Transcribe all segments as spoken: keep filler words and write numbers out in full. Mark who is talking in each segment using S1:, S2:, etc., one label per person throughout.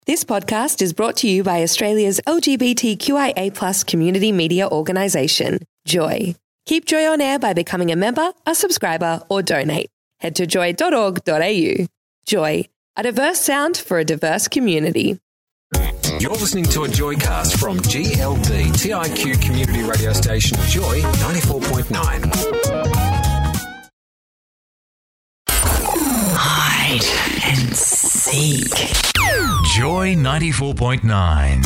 S1: This podcast is brought to you by Australia's L G B T Q I A plus community media organisation, Joy. Keep Joy on air by becoming a member, a subscriber, or donate. Head to joy dot org dot a u. Joy, a diverse sound for a diverse community.
S2: You're listening to a Joycast from G L D, T I Q community radio station Joy ninety-four point nine.
S3: Hide and seek.
S4: Joy ninety-four point nine.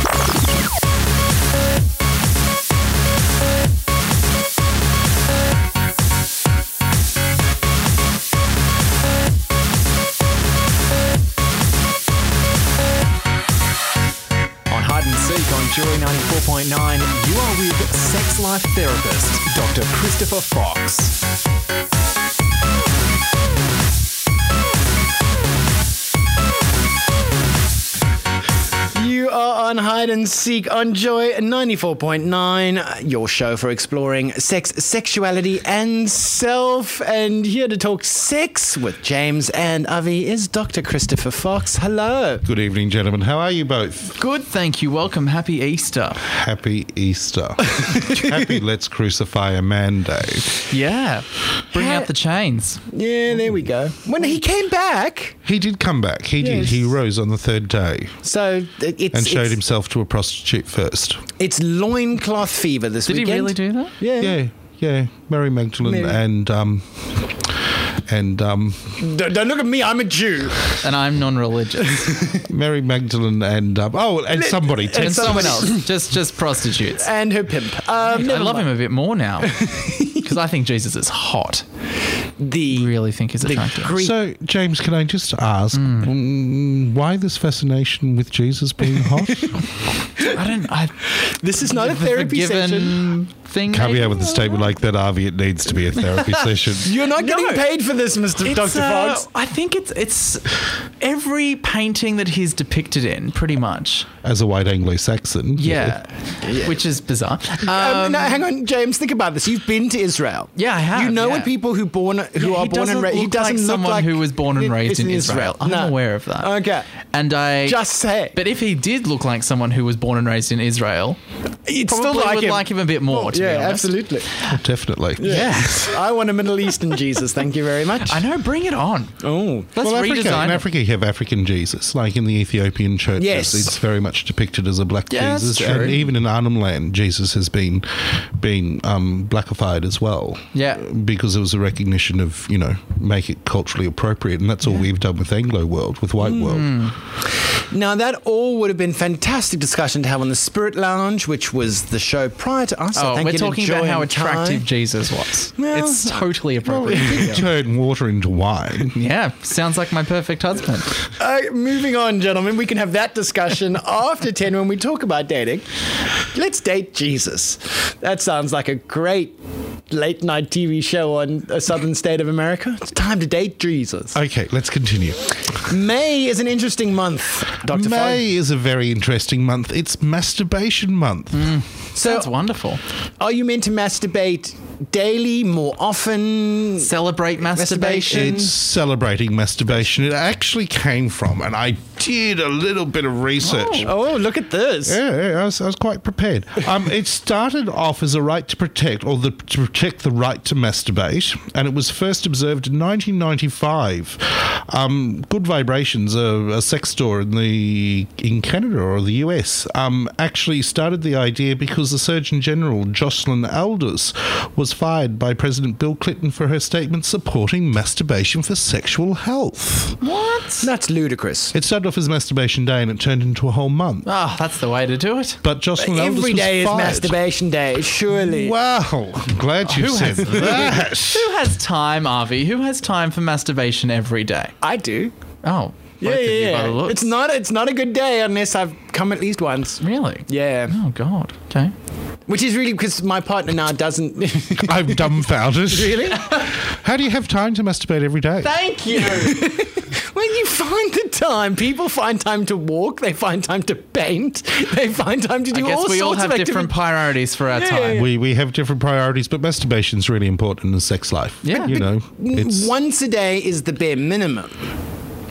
S5: On Joy ninety-four point nine, you are with sex life therapist, Doctor Christopher Fox. You are on Hide and Seek on Joy ninety-four point nine, your show for exploring sex, sexuality, and self. And here to talk sex with James and Avi is Doctor Christopher Fox. Hello.
S6: Good evening, gentlemen. How are you both?
S5: Good, thank you. Welcome. Happy Easter.
S6: Happy Easter. Happy Let's Crucify a Man Day.
S5: Yeah. Bring
S7: Ha-
S5: out the chains.
S7: Yeah, there we go. When he came back,
S6: He did come back. He did.
S7: Yes.
S6: He rose on the third day
S7: so it- it's
S6: and showed
S7: it's,
S6: himself to a prostitute first.
S7: it's loincloth fever this
S5: Did
S7: weekend.
S5: he really do that?
S7: Yeah.
S6: Yeah, yeah. Mary Magdalene
S7: Mary.
S6: and um and um
S7: Don't, don't look at me. I'm a Jew.
S5: And I'm non-religious.
S6: Mary Magdalene and um, oh and somebody.
S5: and someone
S7: somebody-
S5: else. Just just prostitutes.
S7: And her pimp. Um,
S5: I
S7: never
S5: love
S7: mind.
S5: him a bit more now. Because I think Jesus is hot.
S7: The
S5: Really think he's
S7: the
S5: attractive.
S7: Greek.
S6: So, James, can I just ask mm, why this fascination with Jesus being hot?
S5: I don't... I,
S7: This is not a
S5: the
S7: therapy
S5: forgiven
S7: session.
S5: thing.
S6: Coming
S5: maybe?
S6: out with a statement like that, Avi, it needs to be a therapy session.
S7: You're not getting
S5: No.
S7: paid for this, Mister
S5: It's,
S7: Doctor
S5: uh,
S7: Fox.
S5: I think it's it's every painting that he's depicted in, pretty much.
S6: As a white Anglo-Saxon.
S5: Yeah, which is bizarre.
S7: Um,
S5: Um,
S7: no, hang on, James. Think about this. You've been to Israel.
S5: Yeah, I have,
S7: You know
S5: yeah.
S7: what people who born who
S5: Yeah,
S7: are
S5: he
S7: born and
S5: doesn't
S7: raised. He
S5: look
S7: doesn't
S5: like
S7: look
S5: someone
S7: like
S5: who was born and
S7: it-
S5: raised
S7: it's
S5: in Israel. I'm
S7: No.
S5: aware of that.
S7: Okay.
S5: And I
S7: Just say.
S5: But if he did look like someone who was born and raised in Israel,
S7: You'd
S5: probably
S7: still like
S5: would
S7: him.
S5: like him a bit more. To
S7: yeah,
S5: be honest.
S7: absolutely.
S6: Definitely.
S7: Yes. I want a Middle Eastern Jesus. Thank you very much.
S5: I know. Bring it on.
S7: Oh.
S5: Let's
S6: well, Africa,
S5: redesign
S6: in
S5: it.
S6: Africa, you have African Jesus, like in the Ethiopian churches.
S7: Yes.
S6: It's very much depicted as a black
S5: Yeah, that's
S6: Jesus,
S5: true.
S6: and even in Arnhem Land, Jesus has been been um, blackified as well.
S5: Yeah.
S6: because it was a recognition of, you know, make it culturally appropriate, and that's all we've done with Anglo world, with white world.
S7: Now, that all would have been fantastic discussion to have on the Spirit Lounge, which was the show prior to us. So
S5: Oh,
S7: thank
S5: we're
S7: you to
S5: talking
S7: Joy
S5: about how
S7: and Ty.
S5: attractive Jesus was.
S7: Well,
S5: it's totally
S6: Well,
S5: appropriate.
S6: if you turn water into wine.
S5: Yeah, sounds like my perfect husband.
S7: Uh, moving on, gentlemen. We can have that discussion after ten when we talk about dating. Let's date Jesus. That sounds like a great late night T V show on a southern state of America. It's time to date Jesus.
S6: Okay, let's continue.
S7: May is an interesting month, Doctor
S6: May is a very interesting month. It's masturbation month.
S5: Sounds wonderful.
S7: Are you meant to masturbate daily, more often?
S5: Celebrate masturbation.
S6: It's celebrating masturbation. It actually came from, and I did a little bit of research.
S7: Oh, look at this.
S6: Yeah, yeah, I was, I was quite prepared. Um, it started off as a right to protect, or the, to protect the right to masturbate, and it was first observed in nineteen ninety-five. Um, Good Vibrations, a, a sex store in the in Canada or the U S, um, actually started the idea because the Surgeon General, Jocelyn Aldous, was fired by President Bill Clinton for her statement supporting masturbation for sexual health.
S5: What?
S7: That's ludicrous.
S6: It started off as Masturbation Day and it turned into a whole month.
S5: Oh, that's the way to do it.
S6: But Jocelyn Aldous
S7: Every
S6: was
S7: day is
S6: fired.
S7: masturbation day, surely.
S6: Wow, I'm glad you
S5: Who
S6: said
S5: has-
S6: that.
S5: Who has time, Avi? Who has time for masturbation every day?
S7: I do.
S5: Oh,
S7: Yeah,
S5: both of you
S7: yeah,
S5: by the
S7: yeah.
S5: looks.
S7: It's not. It's not a good day unless I've come at least once.
S5: Really?
S7: Yeah,
S5: Oh, God. Okay.
S7: which is really because my partner now doesn't.
S6: I'm dumbfounded.
S7: Really?
S6: How do you have time to masturbate every day?
S5: Thank you.
S7: When you find the time, people find time to walk. They find time to paint. They find time to
S5: I
S7: do
S5: guess
S7: all
S5: we all
S7: sorts
S5: have
S7: of
S5: different
S7: activities.
S5: priorities for our
S7: Yeah,
S5: time.
S7: yeah, yeah.
S6: we we have different priorities, but masturbation's really important in the sex life.
S5: Yeah.
S6: You know, it's
S7: Once a day is the bare minimum.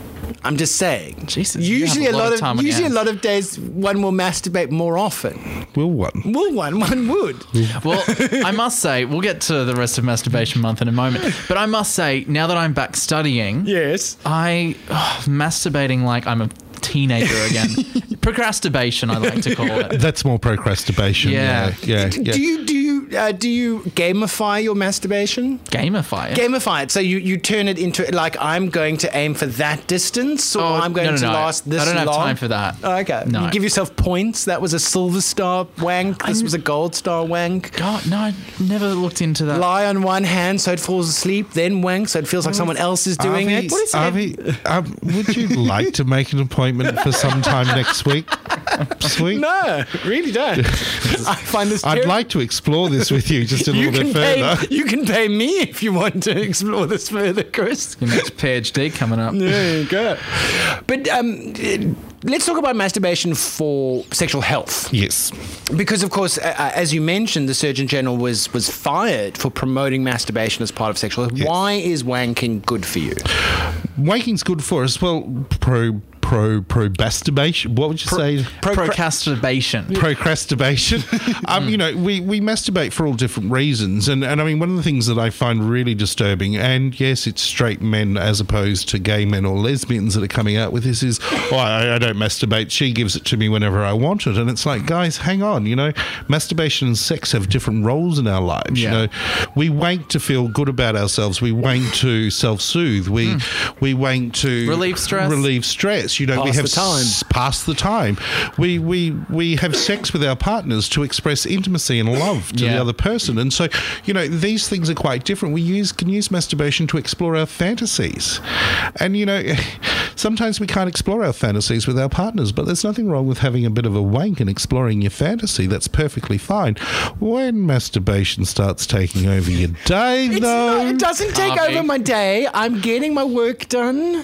S7: I'm just saying.
S8: Jesus, you
S7: usually
S8: have
S7: a
S8: a lot
S7: lot
S8: of time
S7: of
S8: on your
S7: usually a
S8: hands.
S7: lot of days one will masturbate more often.
S6: Will one?
S7: Will one? One would.
S8: Well, I must say, we'll get to the rest of Masturbation Month in a moment, but I must say, now that I'm back studying,
S7: Yes.
S8: I oh, masturbating like I'm a teenager again. Procrastination, I like to call it.
S6: That's more procrastination.
S8: Yeah.
S6: Yeah. Yeah.
S7: Do
S6: yeah.
S7: you do you uh, do you gamify your masturbation?
S8: Gamify it.
S7: Gamify it. So you, you turn it into like I'm going to aim for that distance, or
S8: Oh,
S7: I'm going
S8: no, no,
S7: to
S8: no.
S7: last this
S8: I don't have
S7: long.
S8: time for that.
S7: Oh, okay.
S8: No.
S7: You give yourself points. That was a silver star wank. This was a gold star wank.
S8: God, no, I never looked into that.
S7: Lie on one hand so it falls asleep, then wank so it feels like someone else is doing
S6: Avi,
S7: it. What is it?
S6: Avi, um, would you like to make an appointment for sometime next week? Sweet.
S7: No, really don't. I find this.
S6: I'd
S7: terrible.
S6: like to explore this with you just a
S7: You
S6: little
S7: can
S6: bit further.
S7: pay. You can pay me if you want to explore this further, Chris.
S8: Your next PhD coming up.
S7: There you go. But um, let's talk about masturbation for sexual health.
S6: Yes.
S7: Because, of course, uh, as you mentioned, the Surgeon General was was fired for promoting masturbation as part of sexual health.
S6: Yes.
S7: Why is wanking good for you?
S6: Wanking's good for us. Well, pro pro probastination. What would you say?
S8: Procrastination.
S6: Procrastination. um, you know, we, we masturbate for all different reasons. And, and I mean, one of the things that I find really disturbing, and yes, it's straight men as opposed to gay men or lesbians that are coming out with this, is, oh, I, I don't masturbate. She gives it to me whenever I want it. And it's like, guys, hang on. You know, masturbation and sex have different roles in our lives.
S8: Yeah.
S6: You know, we wank to feel good about ourselves. We wank to self-soothe. We, mm. we wank to
S8: Relieve stress.
S6: Relieve stress. You know, we
S7: Pass
S6: have
S7: the time.
S6: s- pass the time. We we we have sex with our partners to express intimacy and love to
S8: Yeah.
S6: the other person, and so you know these things are quite different. We use can use masturbation to explore our fantasies, and you know sometimes we can't explore our fantasies with our partners. But there's nothing wrong with having a bit of a wank and exploring your fantasy. That's perfectly fine. When masturbation starts taking over your day,
S7: It's
S6: though,
S7: not, it doesn't take
S8: Harvey.
S7: over my day. I'm getting my work done.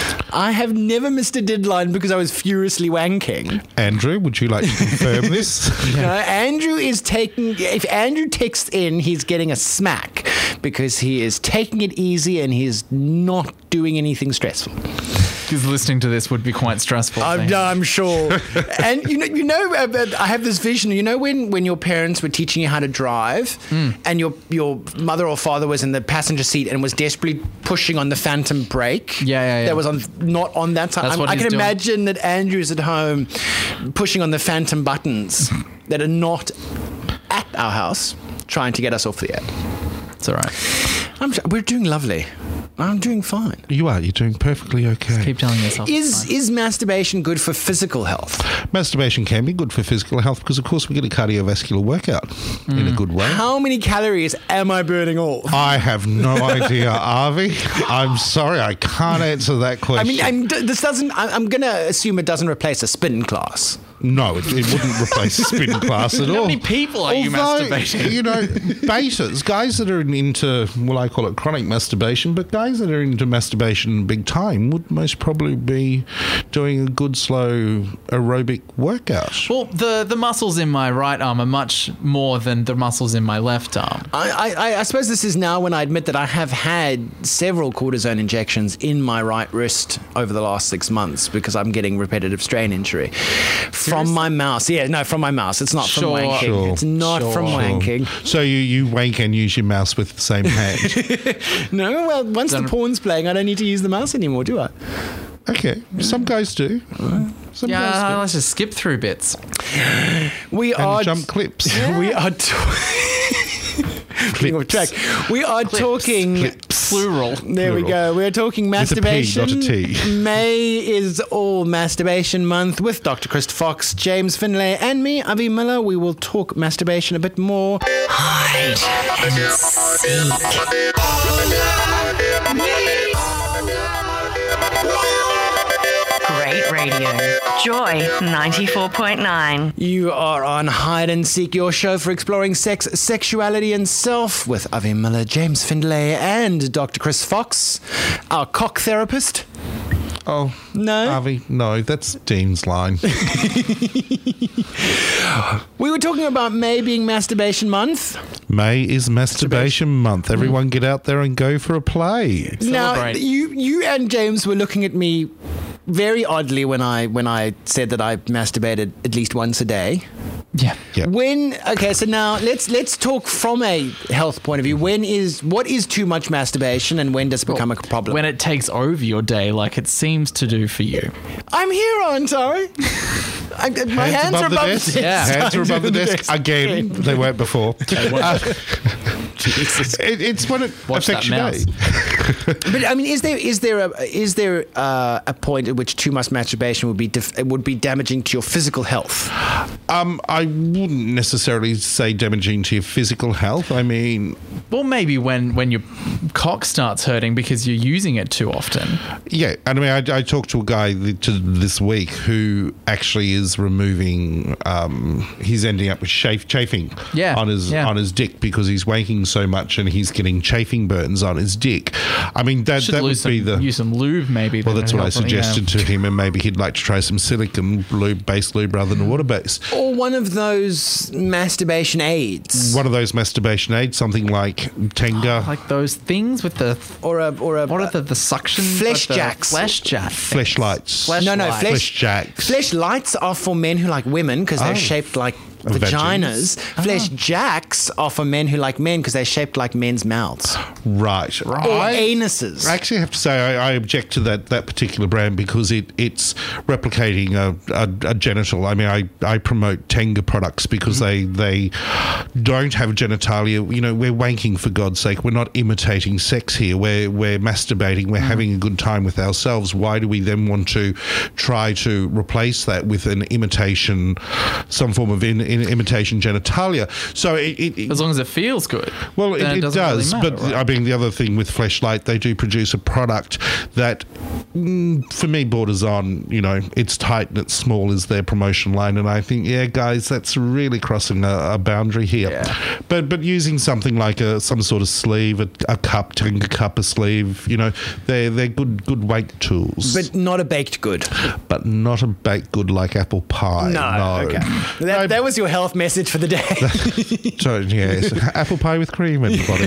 S7: I have never missed a deadline because I was furiously wanking.
S6: Andrew, would you like to confirm this?
S7: No, Andrew is taking. If Andrew texts in, he's getting a smack because he is taking it easy and he's not doing anything stressful.
S8: Because listening to this would be quite stressful. for
S7: I'm,
S8: him.
S7: no, I'm sure. And you know, you know, uh, I have this vision. You know, when, when your parents were teaching you how to drive,
S8: Mm.
S7: and your your mother or father was in the passenger seat and was desperately pushing on the phantom brake.
S8: Yeah, yeah, yeah.
S7: That was on not on that side.
S8: That's
S7: I'm-
S8: what
S7: I
S8: he's
S7: can
S8: doing.
S7: imagine that Andrew's at home pushing on the phantom buttons that are not at our house, trying to get us off the air.
S8: It's all right.
S7: I'm, we're doing lovely. I'm doing fine.
S6: You are. You're doing perfectly okay.
S8: Keep telling yourself. it's
S7: Is
S8: fine.
S7: is masturbation good for physical health?
S6: Masturbation can be good for physical health because, of course, we get a cardiovascular workout in a good way.
S7: How many calories am I burning off?
S6: I have no idea, Avi. I'm sorry, I can't answer that
S7: I
S6: question.
S7: mean, I'm, d- this doesn't. I- I'm going to assume it doesn't replace a spin class.
S6: no, it, it wouldn't replace a spin class at all.
S8: How many people are you
S6: Although,
S8: masturbating?
S6: You know, betas, guys that are into, well, I call it chronic masturbation, but guys that are into masturbation big time would most probably be doing a good, slow aerobic workout.
S8: Well, the, the muscles in my right arm are much more than the muscles in my left arm.
S7: I, I, I suppose this is now when I admit that I have had several cortisone injections in my right wrist over the last six months because I'm getting repetitive strain injury from my mouse. Yeah, no, from my mouse. It's not
S8: Sure.
S7: from wanking.
S6: Sure.
S7: It's not
S8: Sure.
S7: from
S8: Sure.
S7: wanking.
S6: So you, you wank and use your mouse with the same hand.
S7: No, well, once the
S8: Don't-
S7: porn's playing, I don't need to use the mouse anymore, do I?
S6: Okay, some guys do. Some
S8: Yeah,
S6: guys
S8: let's just skip through bits.
S7: We
S6: do.
S7: are
S6: And jump clips.
S7: We are. T- Getting off track. We are talking.
S8: Plural.
S7: There we
S6: Plural.
S7: go. We're talking
S6: With a P,
S7: masturbation.
S6: not a T.
S7: May is all masturbation month with Doctor Chris Fox, James Finlay, and me, Avi Miller. We will talk masturbation a bit more.
S3: Hide and seek. Great radio. Joy ninety-four point nine.
S7: You are on Hide and Seek, your show for exploring sex, sexuality, and self with Avi Miller, James Findlay, and Doctor Chris Fox, our cock therapist.
S6: Oh,
S7: No?
S6: Avi, no, that's Dean's line.
S7: We were talking about May being Masturbation Month.
S6: May is masturbation month. Everyone get out there and go for a play.
S7: Now,
S8: Celebrate.
S7: you, you and James were looking at me very oddly when I when I said that I masturbated at least once a day.
S8: Yeah.
S6: Yeah.
S7: When okay, so now let's let's talk from a health point of view. When is what is too much masturbation, and when does it become a problem?
S8: When it takes over your day, like it seems to do for you.
S7: I'm here, aren't I? I my hands, are above the desk.
S8: Yeah.
S6: Hands are above the desk. Again, they weren't before. Uh,
S7: Jesus.
S6: it, it's when it
S8: Watch
S6: affects
S8: that
S6: your
S8: mouse.
S6: day.
S7: But I mean, is there is there a is there uh, a point at which too much masturbation would be def- would be damaging to your physical health?
S6: Um, I wouldn't necessarily say damaging to your physical health. I mean,
S8: Well, maybe when, when your cock starts hurting because you're using it too often.
S6: yeah. And I mean, I, I talked to a guy th- to this week who actually is removing. Um, he's ending up with chafe- chafing
S8: Yeah,
S6: on his
S8: yeah.
S6: on his dick because he's wanking so much and he's getting chafing burns on his dick. I mean, that
S8: Should
S6: that would
S8: lose
S6: be
S8: some,
S6: the.
S8: use some lube, maybe.
S6: Well,
S8: that
S6: that's
S8: would
S6: what I
S8: help, yeah.
S6: suggested to him, and maybe he'd like to try some silicone lube, based lube rather than water based.
S7: Or one of those masturbation aids,
S6: One of those masturbation aids, something like Tenga,
S8: Like those things with the...
S7: or a or a
S8: What are the, the suction?
S7: Flesh
S8: like the
S7: jacks.
S8: Flesh jack.
S6: fleshlights,
S8: Flesh
S7: no no
S8: light.
S7: flesh
S6: flesh jacks.
S7: Flesh lights are for men who like women because they're
S6: Oh.
S7: shaped like
S6: Vaginas.
S7: vaginas. Flesh jacks are for men who like men because they're shaped like men's mouths
S6: Right.
S7: or
S6: I,
S7: anuses.
S6: I actually have to say I, I object to that, that particular brand because it, it's replicating a, a, a genital. I mean, I, I promote Tenga products because
S7: Mm-hmm.
S6: they they don't have genitalia. You know, we're wanking for God's sake. We're not imitating sex here. We're we're masturbating. We're
S7: Mm.
S6: having a good time with ourselves. Why do we then want to try to replace that with an imitation, some form of in, in imitation genitalia? So it, it, it
S8: As long as it feels good.
S6: well, it,
S8: then
S6: it
S8: doesn't
S6: does,
S8: really matter,
S6: but
S8: right?
S6: I mean, the other thing with Fleshlight, they do produce a product that, mm, for me, borders on, you know, it's tight and it's small is their promotion line, and I think, yeah, guys, that's really crossing a, a boundary here.
S8: Yeah.
S6: But but using something like a some sort of sleeve, a, a cup, Tenga cup, a sleeve, you know, they're they're good good weight tools,
S7: but not a baked good.
S6: but not a baked good like apple pie. No,
S7: okay. That, that was your health message for the day.
S6: So, yes, apple pie with cream, everybody.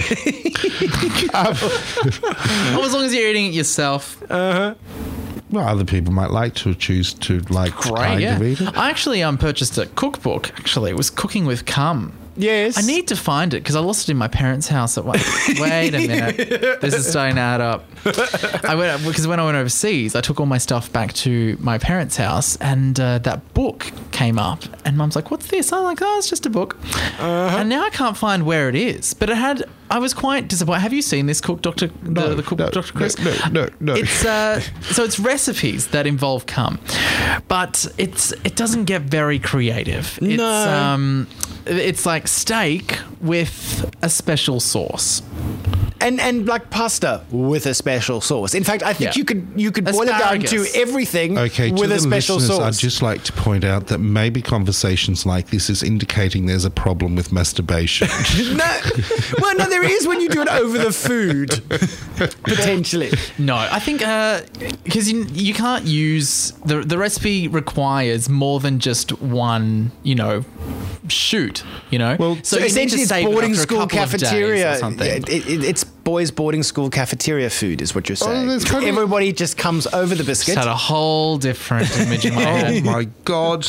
S6: um,
S8: Oh, as long as you're eating it yourself.
S6: Well, other people might like to choose to like
S8: Great,
S6: kind
S8: yeah.
S6: of eat it.
S8: I actually um, purchased a cookbook, actually. It was Cooking with Cum.
S7: Yes.
S8: I need to find it because I lost it in my parents' house. At one. Wait a minute, this is starting to add up. I went because when I went overseas, I took all my stuff back to my parents' house, and uh, that book came up. And Mum's like, "What's this?" I'm like, "Oh, it's just a book." Uh-huh. And now I can't find where it is. But it had. I was quite disappointed. Have you seen this cook, Doctor
S6: No,
S8: the, the cook,
S6: no,
S8: Doctor Chris?
S6: no, no, no.
S8: It's uh, so it's recipes that involve cum, but it's it doesn't get very creative. It's,
S7: No.
S8: um, it's like steak with a special sauce.
S7: and and like pasta with a special sauce. In fact, I think
S8: Yeah.
S7: you could you could boil it down
S8: Asparagus.
S7: to everything
S6: Okay,
S7: with
S6: to
S7: a
S6: the
S7: special
S6: listeners, I'd
S7: sauce.
S6: just like to point out that maybe conversations like this is indicating there's a problem with masturbation.
S7: no, well, no, there is when you do it over the food, potentially.
S8: No, I think because you you can't use the the recipe requires more than just one, you know, shoot. You know,
S6: Well,
S7: So
S8: you need to
S7: essentially, it's
S8: save it
S7: boarding
S8: after a
S7: school
S8: couple of days or
S7: cafeteria.
S8: something.
S7: It, it, it's boys' boarding school cafeteria food, is what you're saying.
S6: that's kind of-
S7: Everybody just comes over the
S8: Just
S7: biscuit.
S8: had a whole different image in my
S6: Oh
S8: head.
S6: my God.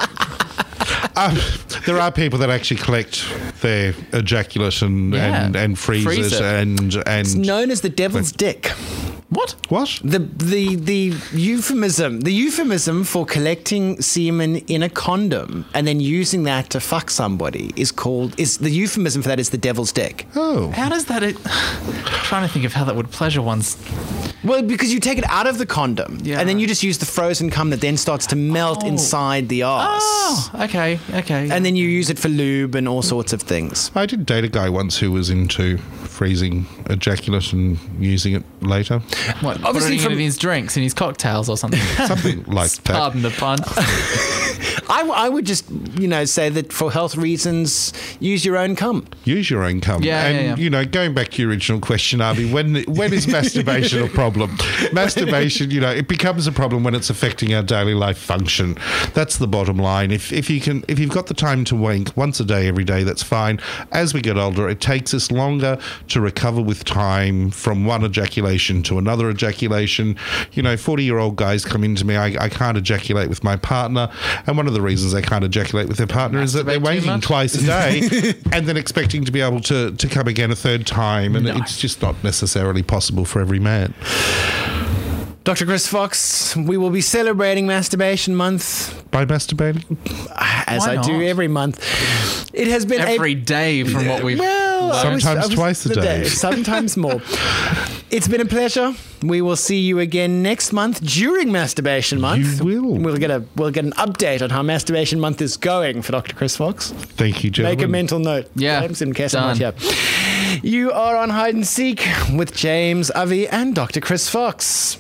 S6: Um, there are people that actually collect their ejaculate and,
S8: Yeah.
S6: and, and freeze,
S8: Freeze
S6: it,
S8: it.
S6: and and
S7: It's known as the devil's dick.
S8: What?
S6: what?
S7: The the the euphemism the euphemism for collecting semen in a condom and then using that to fuck somebody is called is the euphemism for that is the devil's dick.
S6: Oh,
S8: How does that? It, trying to think of how that would pleasure one's.
S7: Well, because you take it out of the condom
S8: Yeah.
S7: and then you just use the frozen cum that then starts to melt
S8: Oh.
S7: inside the arse.
S8: Oh, okay, okay.
S7: And then you use it for lube and all sorts of things.
S6: I did date a guy once who was into freezing ejaculate and using it later.
S8: what?
S7: obviously
S8: Putting it
S7: from-
S8: in his drinks, in his cocktails, or something.
S6: Something like that.
S8: Pardon the pun.
S5: I, I would just, you know, say that for health reasons, use your own cum.
S6: Use your own cum.
S8: Yeah,
S6: and,
S8: yeah, yeah.
S6: you know, going back to your original question, Avi, when when is masturbation a problem? Masturbation, you know, it becomes a problem when it's affecting our daily life function. That's the bottom line. If if you can, if you've got the time to wank once a day, every day, that's fine. As we get older, it takes us longer to recover with time from one ejaculation to another ejaculation. You know, forty-year-old guys come into me, I, I can't ejaculate with my partner, and one of the reasons they can't ejaculate with their partner is that they're
S8: Masturbate too
S6: wanking
S8: much?
S6: twice a day and then expecting to be able to, to come again a third time, and
S8: No.
S6: it's just not necessarily possible for every man.
S5: Doctor Chris Fox, we will be celebrating Masturbation Month
S6: By masturbating?
S5: as
S8: Why
S5: I do
S8: not?
S5: every month. It has been
S8: Every
S5: a
S8: day from what we've
S5: well, I was-
S6: Sometimes
S5: I was
S6: twice a
S5: the
S6: day.
S5: sometimes more. It's been a pleasure. We will see you again next month during Masturbation Month.
S6: You will.
S5: We'll get a we'll get an update on how Masturbation Month is going for Doctor Chris Fox.
S6: Thank you, gentlemen.
S5: Make a mental note.
S8: Yeah,
S5: James, in case I'm not
S8: done.
S5: here. You are on Hide and Seek with James, Avi, and Doctor Chris Fox.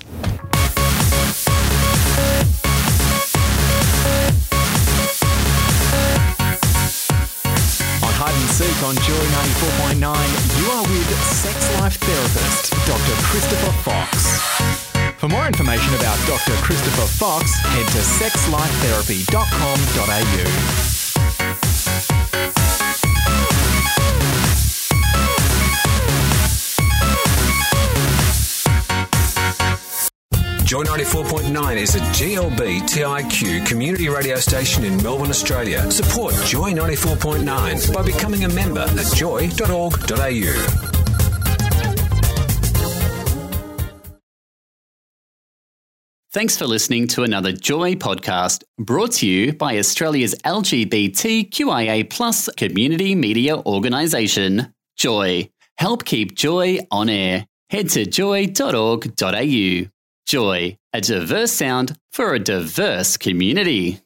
S5: On Hide and Seek on Joy ninety-four point nine, you are with sex life therapist Doctor Christopher Fox. For more information about Doctor Christopher Fox, head to sex life therapy dot com dot a u.
S2: Joy ninety-four point nine is a G L B T I Q community radio station in Melbourne, Australia. Support Joy ninety-four point nine by becoming a member at joy dot org dot a u.
S9: Thanks for listening to another Joy podcast brought to you by Australia's L G B T Q I A plus community media organisation, Joy. Help keep Joy on air. Head to joy dot org dot a u. Joy, a diverse sound for a diverse community.